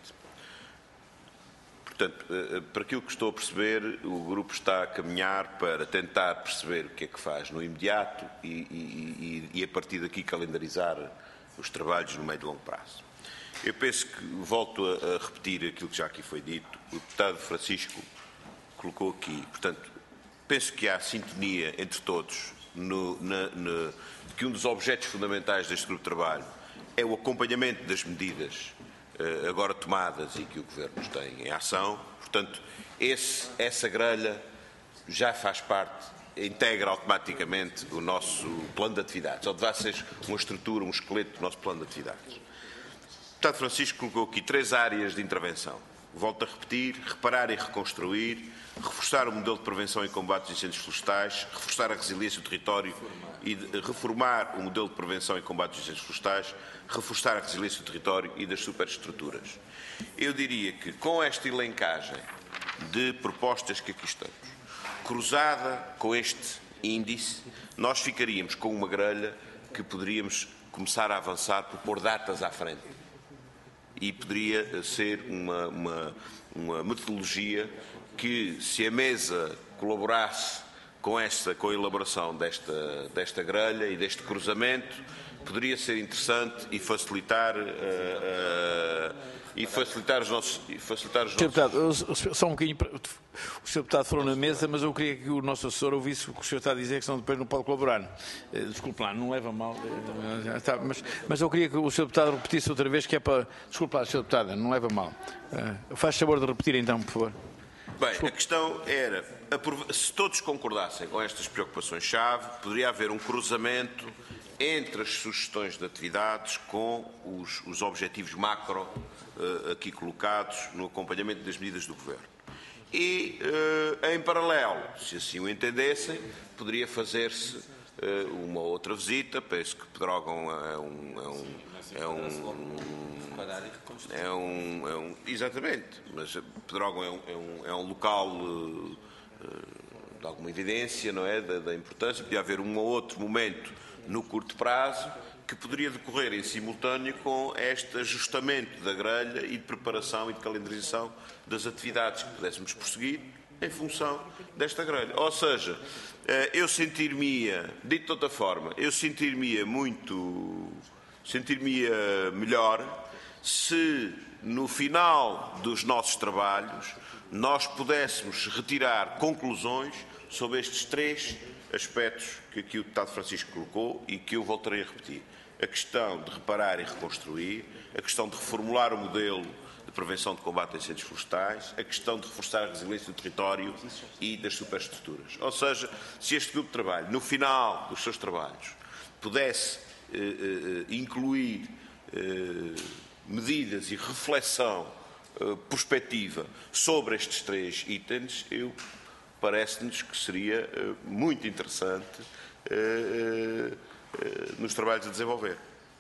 Portanto, para aquilo que estou a perceber, o grupo está a caminhar para tentar perceber o que é que faz no imediato e, e, e, e a partir daqui calendarizar os trabalhos no médio e longo prazo. Eu penso que, volto a, a repetir aquilo que já aqui foi dito, o deputado Francisco colocou aqui, portanto, penso que há sintonia entre todos no, na, na, que um dos objetos fundamentais deste grupo de trabalho é o acompanhamento das medidas uh, agora tomadas e que o Governo tem em ação. Portanto, esse, essa grelha já faz parte, integra automaticamente o nosso plano de atividades, ou deve ser uma estrutura, um esqueleto do nosso plano de atividades. O deputado Francisco colocou aqui três áreas de intervenção. Volto a repetir, reparar e reconstruir, reforçar o modelo de prevenção e combate aos incêndios florestais, reforçar a resiliência do território e reformar o modelo de prevenção e combate aos incêndios florestais, reforçar a resiliência do território e das superestruturas. Eu diria que com esta elencagem de propostas que aqui estamos, cruzada com este índice, nós ficaríamos com uma grelha que poderíamos começar a avançar por pôr datas à frente. E poderia ser uma, uma, uma metodologia que, se a mesa colaborasse com, esta, com a elaboração desta, desta grelha e deste cruzamento, poderia ser interessante e facilitar, uh, uh, e facilitar os nossos... E facilitar os nossos... Deputado, só um bocadinho... O senhor Deputado falou na mesa, mas eu queria que o nosso assessor ouvisse o que o senhor está a dizer, que senão depois não pode colaborar. Desculpe lá, não leva mal. Está, mas, mas eu queria que o senhor Deputado repetisse outra vez, que é para... Desculpe lá, senhor Deputado, não leva mal. Faz favor de repetir então, por favor. Bem, Desculpe. A questão era, se todos concordassem com estas preocupações-chave, poderia haver um cruzamento entre as sugestões de atividades com os, os objetivos macro uh, aqui colocados no acompanhamento das medidas do Governo. E, uh, em paralelo, se assim o entendessem, poderia fazer-se uh, uma outra visita. Penso que Pedrógão é um... É um, é um, é um, é um exatamente, mas Pedrógão é um, é um, é um local uh, de alguma evidência, não é, da, da importância. Podia haver um ou outro momento no curto prazo que poderia decorrer em simultâneo com este ajustamento da grelha e de preparação e de calendarização das atividades que pudéssemos prosseguir em função desta grelha. Ou seja, eu sentir-me-ia, dito de outra forma, eu sentir-me-ia muito, sentir-me-ia melhor se no final dos nossos trabalhos nós pudéssemos retirar conclusões sobre estes três aspectos que aqui o deputado Francisco colocou e que eu voltarei a repetir. A questão de reparar e reconstruir, a questão de reformular o modelo de prevenção de combate a incêndios florestais, a questão de reforçar a resiliência do território e das superestruturas. Ou seja, se este grupo de trabalho, no final dos seus trabalhos, pudesse eh, eh, incluir eh, medidas e reflexão eh, prospectiva sobre estes três itens, eu parece-nos que seria eh, muito interessante eh, eh, nos trabalhos a desenvolver.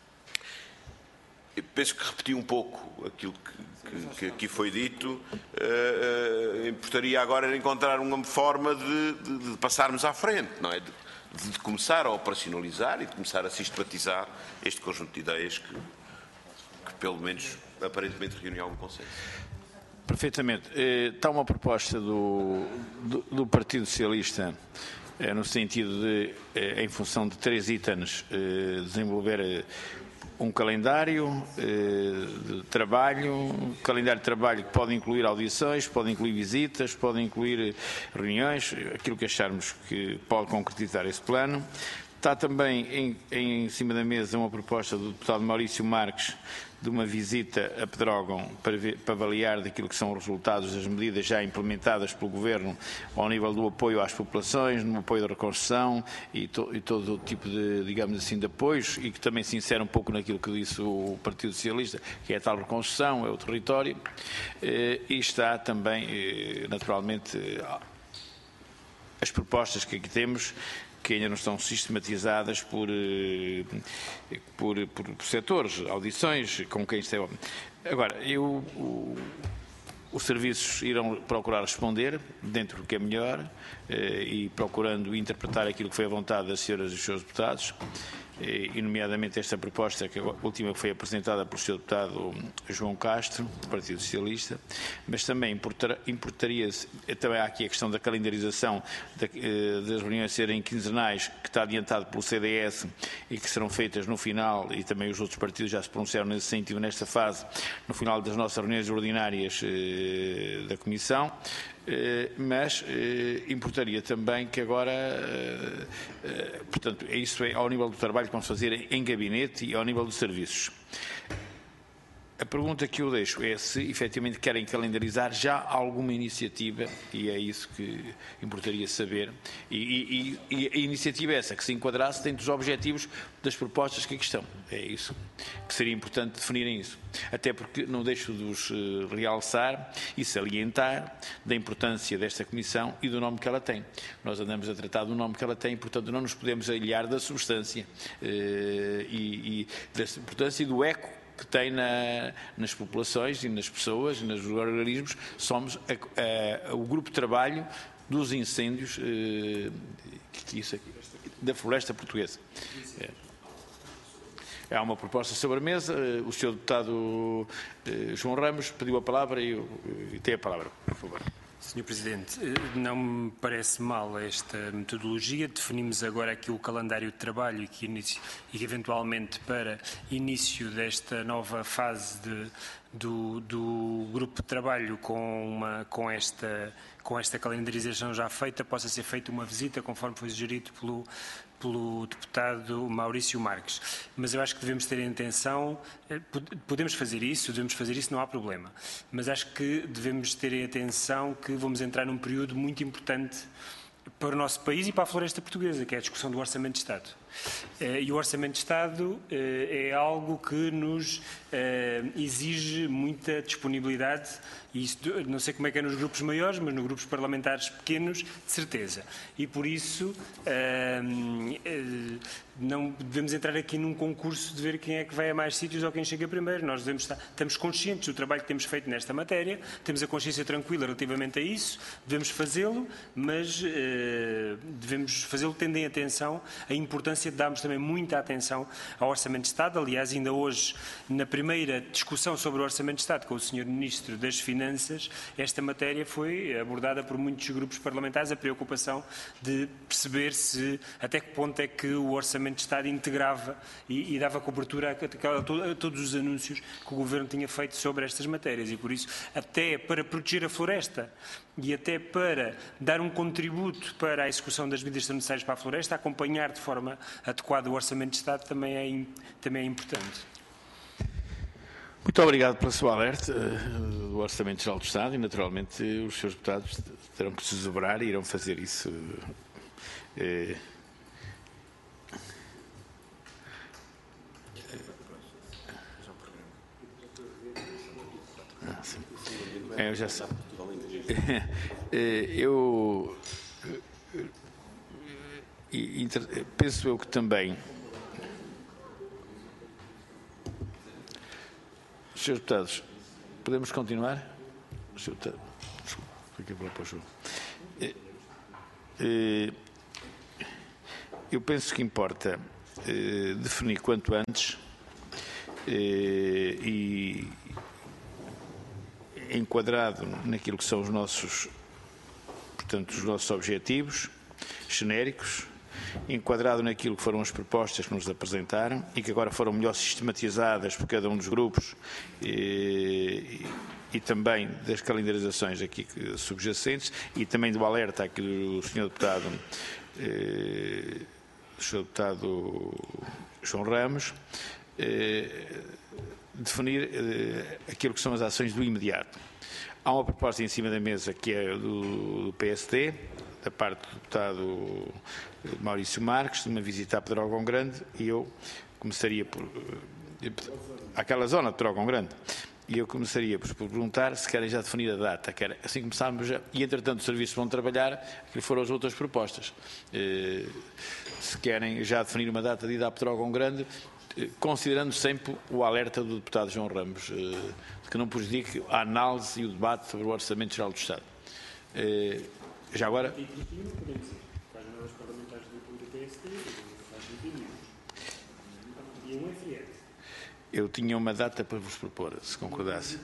Eu penso que repeti um pouco aquilo que, que, que aqui foi dito. Uh, uh, importaria agora encontrar uma forma de, de, de passarmos à frente, não é? De, de começar a operacionalizar e de começar a sistematizar este conjunto de ideias que, que pelo menos, aparentemente, reúne algum consenso. Perfeitamente. Está uma proposta do, do, do Partido Socialista no sentido de, em função de três itens, desenvolver um calendário de trabalho, um calendário de trabalho que pode incluir audições, pode incluir visitas, pode incluir reuniões, aquilo que acharmos que pode concretizar esse plano. Está também em, em cima da mesa uma proposta do deputado Maurício Marques de uma visita a Pedrógão para, ver, para avaliar daquilo que são os resultados das medidas já implementadas pelo Governo ao nível do apoio às populações, no apoio da reconstrução e, to, e todo o tipo de, digamos assim, de apoios, e que também se insere um pouco naquilo que disse o Partido Socialista, que é a tal reconstrução, é o território, e está também, naturalmente, as propostas que aqui temos, que ainda não estão sistematizadas por, por, por, por setores, audições, com quem está. Agora, eu, o, os serviços irão procurar responder dentro do que é melhor eh, e procurando interpretar aquilo que foi a vontade das senhoras e dos seus deputados, eh, e nomeadamente esta proposta, que a última que foi apresentada pelo senhor deputado João Castro, do Partido Socialista, mas também importar, importaria-se, também há aqui a questão da calendarização da, eh, das reuniões serem quinzenais, que está adiantado pelo C D S e que serão feitas no final, e também os outros partidos já se pronunciaram nesse sentido nesta fase, no final das nossas reuniões ordinárias eh, da Comissão. Uh, mas uh, importaria também que agora, uh, uh, portanto, isso é ao nível do trabalho que vamos fazer em gabinete e ao nível dos serviços. A pergunta que eu deixo é se efetivamente querem calendarizar já alguma iniciativa, e é isso que importaria saber, e, e, e a iniciativa é essa, que se enquadrasse dentro dos objetivos das propostas que aqui estão. É isso que seria importante definirem isso. Até porque não deixo de os realçar e salientar da importância desta Comissão e do nome que ela tem. Nós andamos a tratar do nome que ela tem, portanto não nos podemos alhear da substância e, e da importância e do eco que tem na, nas populações e nas pessoas e nos organismos. Somos a, a, o grupo de trabalho dos incêndios eh, isso aqui, da floresta portuguesa. É. Há uma proposta sobre a mesa, o senhor deputado eh, João Ramos pediu a palavra e, eu, e tem a palavra, por favor. senhor Presidente, não me parece mal esta metodologia. Definimos agora aqui o calendário de trabalho e que, inicio, e que eventualmente para início desta nova fase de, do, do grupo de trabalho com, uma, com, esta, com esta calendarização já feita, possa ser feita uma visita, conforme foi sugerido pelo, pelo deputado Maurício Marques. Mas eu acho que devemos ter a intenção, podemos fazer isso, devemos fazer isso, não há problema, mas acho que devemos ter a atenção que vamos entrar num período muito importante para o nosso país e para a floresta portuguesa, que é a discussão do Orçamento de Estado. E o Orçamento de Estado é algo que nos exige muita disponibilidade, e isso, não sei como é que é nos grupos maiores, mas nos grupos parlamentares pequenos, de certeza. E por isso não devemos entrar aqui num concurso de ver quem é que vai a mais sítios ou quem chega primeiro. Nós devemos estar, estamos conscientes do trabalho que temos feito nesta matéria, temos a consciência tranquila relativamente a isso, devemos fazê-lo, mas devemos fazê-lo tendo em atenção a importância de darmos também muita atenção ao Orçamento de Estado. Aliás, ainda hoje, na primeira discussão sobre o Orçamento de Estado com o senhor Ministro das Finanças, esta matéria foi abordada por muitos grupos parlamentares, a preocupação de perceber se, até que ponto é que o Orçamento de Estado integrava e, e dava cobertura a, a, a todos os anúncios que o Governo tinha feito sobre estas matérias, e por isso, até para proteger a floresta e até para dar um contributo para a execução das medidas necessárias para a floresta, acompanhar de forma adequada o Orçamento de Estado também é, também é importante. Muito obrigado pela sua alerta do Orçamento Geral do Estado, e naturalmente os seus deputados terão que se desdobrar e irão fazer isso. Eh, Ah, sim. É, eu já sei. Eu penso eu que também senhores deputados, podemos continuar? Desculpa, fiquei para o João. Eu penso que importa definir quanto antes e enquadrado naquilo que são os nossos, portanto, os nossos objetivos genéricos, enquadrado naquilo que foram as propostas que nos apresentaram e que agora foram melhor sistematizadas por cada um dos grupos e, e também das calendarizações aqui subjacentes e também do alerta aqui do senhor deputado, eh, do senhor deputado João Ramos, eh, definir eh, aquilo que são as ações do imediato. Há uma proposta em cima da mesa que é do, do P S D, da parte do deputado Maurício Marques, de uma visita a Pedrógão Grande, e eu começaria por aquela zona de Pedrógão Grande, e eu começaria por perguntar se querem já definir a data, que era, assim começarmos já, e entretanto os serviços vão trabalhar, que foram as outras propostas. Eh, se querem já definir uma data de ida a Pedrógão Grande, considerando sempre o alerta do deputado João Ramos, eh, que não prejudique a análise e o debate sobre o Orçamento Geral do Estado. Eh, já agora... Eu tinha uma data para vos propor, se concordasse.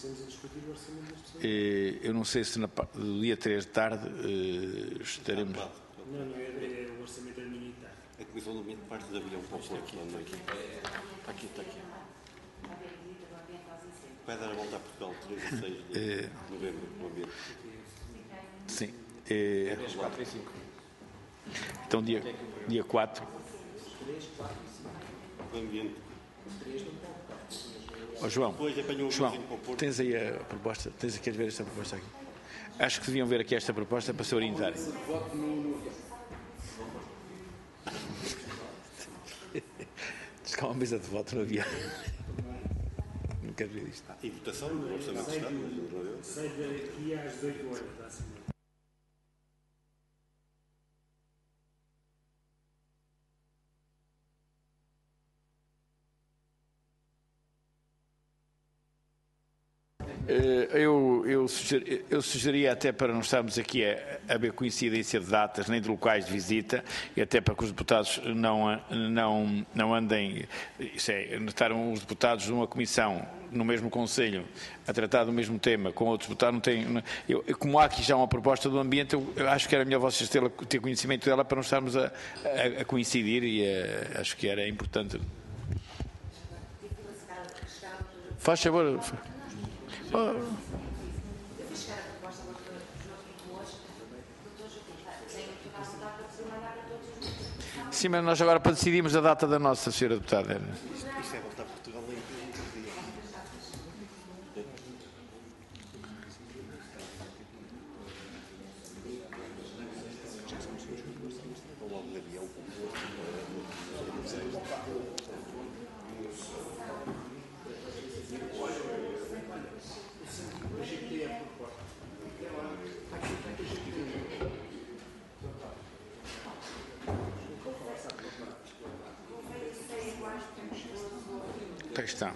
Eh, eu não sei se no dia três de tarde eh, estaremos... Não, não, é o Orçamento Militar. A Comissão do Ambiente parte de avião para o Porto. Está aqui, está aqui. Vai dar a volta a Portugal três e seis de novembro no ambiente. Sim. É quatro e cinco. Então, dia, dia quatro. O ambiente. Oh, João, João, tens aí a proposta? Tens aqui a ver esta proposta aqui? Acho que deviam ver aqui esta proposta para se orientarem. Diz que há uma mesa de voto no avião. Não quero ver isto. E votação do Orçamento de Estado? Sai daqui às dezoito horas da semana. Eu, eu, suger, eu sugeria até para não estarmos aqui a, a haver coincidência de datas nem de locais de visita e até para que os deputados não, não, não andem, isso é, estarem os deputados de uma comissão no mesmo Conselho a tratar do mesmo tema com outros deputados, não tem, eu, como há aqui já uma proposta do ambiente, eu, eu acho que era melhor vocês ter, ter conhecimento dela para não estarmos a, a, a coincidir e a, acho que era importante. Faz favor. Oh. Sim, mas nós agora decidimos a data da nossa, senhora deputada. Isto é voltar a Portugal em trinta dias. Logo de avião, Aí está.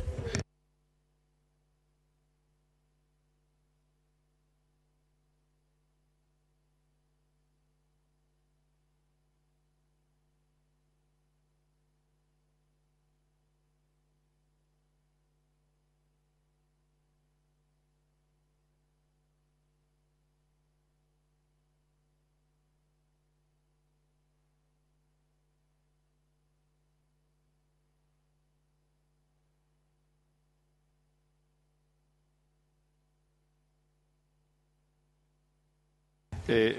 É,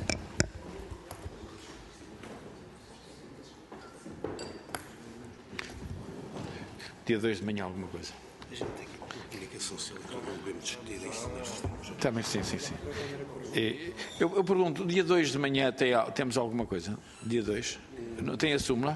dia dois de manhã alguma coisa. A gente tem comunicação social que não devemos discutir isso nestes tempos. Também sim, sim, sim. É, eu, eu pergunto, dia dois de manhã tem, temos alguma coisa? Dia dois? Não tem a súmula?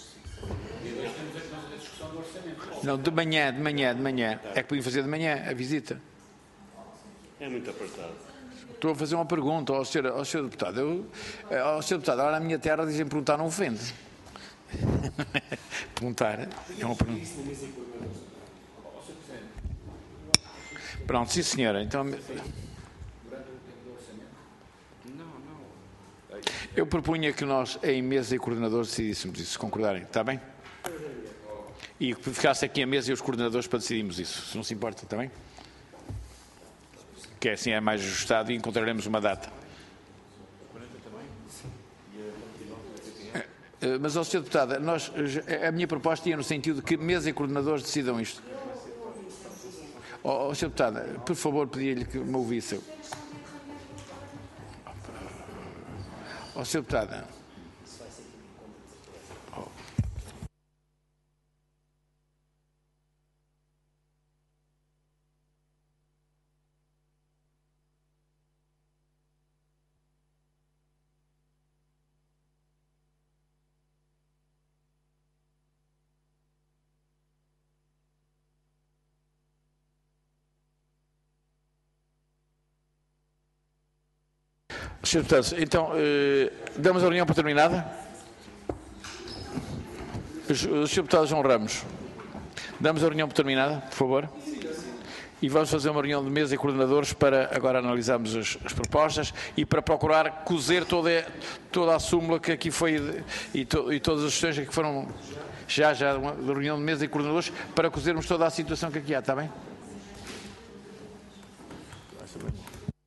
Não, de manhã, de manhã, de manhã. É que podem fazer de manhã a visita. É muito apertado. Estou a fazer uma pergunta ao senhor, ao senhor deputado. Eu, ao senhor deputado, agora na minha terra dizem perguntar não ofende. Perguntar é uma pergunta. Pronto, sim senhora. Então, eu propunha que nós, em mesa e coordenadores, decidíssemos isso, se concordarem. Está bem? E que ficasse aqui a mesa e os coordenadores para decidirmos isso, se não se importa, está bem? Que assim é mais ajustado e encontraremos uma data. Mas, ó senhor Deputado, nós, a minha proposta ia no sentido de que mesa e coordenadores decidam isto. Ó, ó senhor Deputado, por favor, pedia-lhe que me ouvisse. Ó senhor Deputado. senhor Deputado, então, eh, damos a reunião por terminada? O senhor Deputado João Ramos, damos a reunião por terminada, por favor? E vamos fazer uma reunião de mesa e coordenadores para agora analisarmos as, as propostas e para procurar cozer toda, toda a súmula que aqui foi e, to, e todas as questões que foram já, já, uma reunião de mesa e coordenadores para cozermos toda a situação que aqui há, está bem?